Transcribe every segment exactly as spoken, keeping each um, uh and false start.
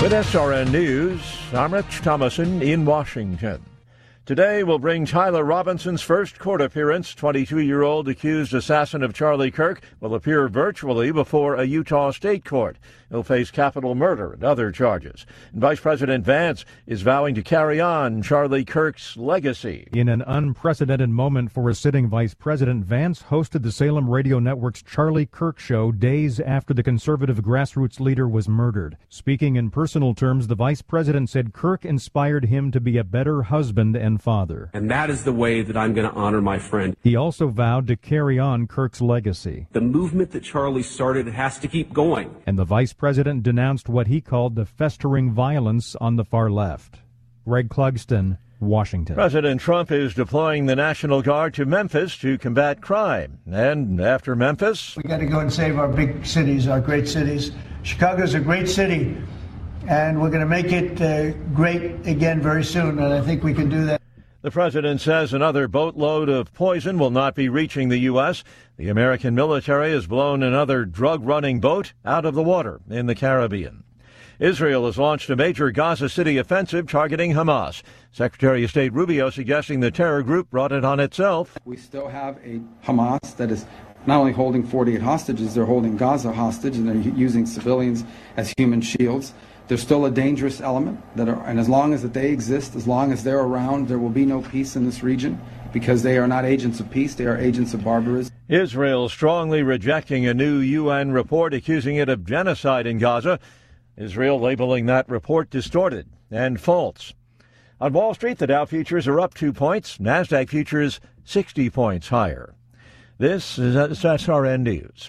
With S R N News, I'm Rich Thomason in Washington. Today we'll bring Tyler Robinson's first court appearance. twenty-two-year-old accused assassin of Charlie Kirk will appear virtually before a Utah state court. He'll face capital murder and other charges. And Vice President Vance is vowing to carry on Charlie Kirk's legacy. In an unprecedented moment for a sitting vice president, Vance hosted the Salem Radio Network's Charlie Kirk Show days after the conservative grassroots leader was murdered. Speaking in personal terms, the vice president said Kirk inspired him to be a better husband and father. And that is the way that I'm going to honor my friend. He also vowed to carry on Kirk's legacy. The movement that Charlie started has to keep going. And the vice president denounced what he called the festering violence on the far left. Greg Clugston, Washington. President Trump is deploying the National Guard to Memphis to combat crime. And after Memphis, we got to go and save our big cities, our great cities. Chicago's a great city, and we're going to make it uh, great again very soon, and I think we can do that. The president says another boatload of poison will not be reaching the U S. The American military has blown another drug-running boat out of the water in the Caribbean. Israel has launched a major Gaza City offensive targeting Hamas. Secretary of State Rubio suggesting the terror group brought it on itself. We still have a Hamas that is not only holding forty-eight hostages, they're holding Gaza hostage, and they're using civilians as human shields. There's still a dangerous element, that are, and as long as that they exist, as long as they're around, there will be no peace in this region, because they are not agents of peace, they are agents of barbarism. Israel strongly rejecting a new U N report accusing it of genocide in Gaza. Israel labeling that report distorted and false. On Wall Street, the Dow futures are up two points, NASDAQ futures sixty points higher. This is S R N News.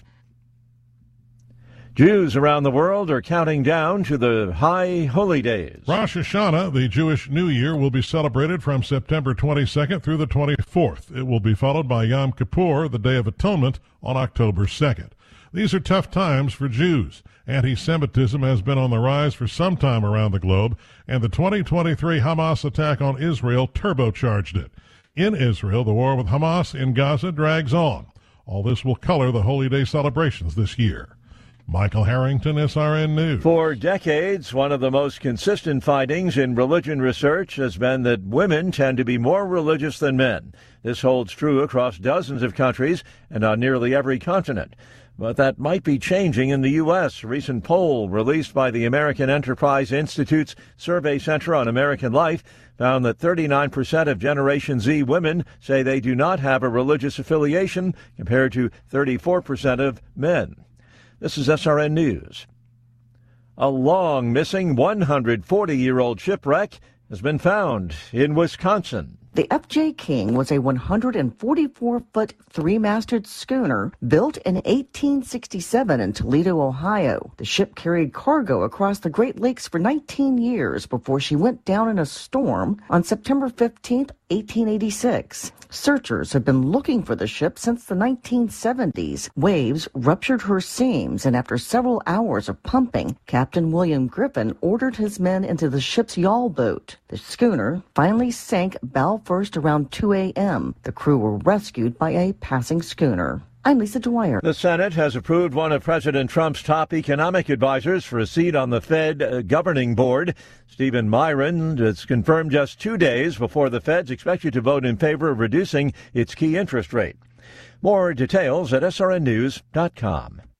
Jews around the world are counting down to the high holy days. Rosh Hashanah, the Jewish New Year, will be celebrated from September twenty-second through the twenty-fourth. It will be followed by Yom Kippur, the Day of Atonement, on October second. These are tough times for Jews. Anti-Semitism has been on the rise for some time around the globe, and the twenty twenty-three Hamas attack on Israel turbocharged it. In Israel, the war with Hamas in Gaza drags on. All this will color the Holy Day celebrations this year. Michael Harrington, S R N News. For decades, one of the most consistent findings in religion research has been that women tend to be more religious than men. This holds true across dozens of countries and on nearly every continent. But that might be changing in the U S. A recent poll released by the American Enterprise Institute's Survey Center on American Life found that thirty-nine percent of Generation Z women say they do not have a religious affiliation, compared to thirty-four percent of men. This is S R N News. A long missing one hundred forty-year-old shipwreck has been found in Wisconsin. The F J King was a one hundred forty-four foot three-masted schooner built in eighteen sixty-seven in Toledo, Ohio. The ship carried cargo across the Great Lakes for nineteen years before she went down in a storm on September fifteenth, eighteen eighty-six. Searchers have been looking for the ship since the nineteen seventies. Waves ruptured her seams, and after several hours of pumping, Captain William Griffin ordered his men into the ship's yawl boat. The schooner finally sank bow first around two a.m. The crew were rescued by a passing schooner. I'm Lisa Dwyer. The Senate has approved one of President Trump's top economic advisors for a seat on the Fed uh, governing board. Stephen Myron is confirmed just two days before the Fed's expected to vote in favor of reducing its key interest rate. More details at S R N news dot com.